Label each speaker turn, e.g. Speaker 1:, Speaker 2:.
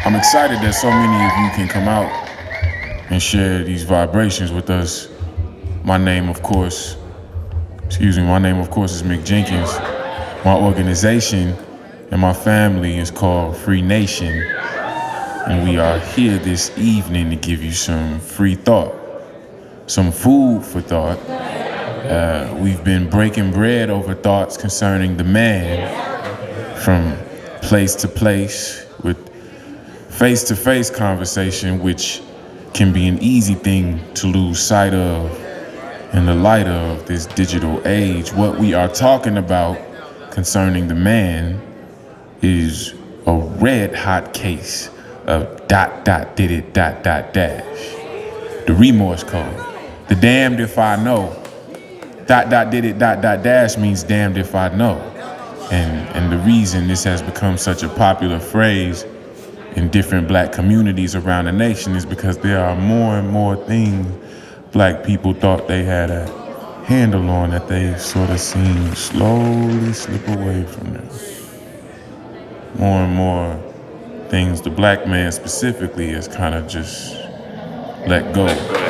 Speaker 1: I'm excited that so many of you can come out and share these vibrations with us. My name, of course, is Mick Jenkins. My organization and my family is called Free Nation. And we are here this evening to give you some free thought, some food for thought. We've been breaking bread over thoughts concerning the man from place to place with face-to-face conversation, which can be an easy thing to lose sight of in the light of this digital age. What we are talking about concerning the man is a red hot case of did it dash. The remorse code. The damned if I know. Did it dash means damned if I know. And the reason this has become such a popular phrase in different black communities around the nation is because there are more and more things black people thought they had a handle on that they sort of seen slowly slip away from them. More and more things the black man specifically has kind of just let go.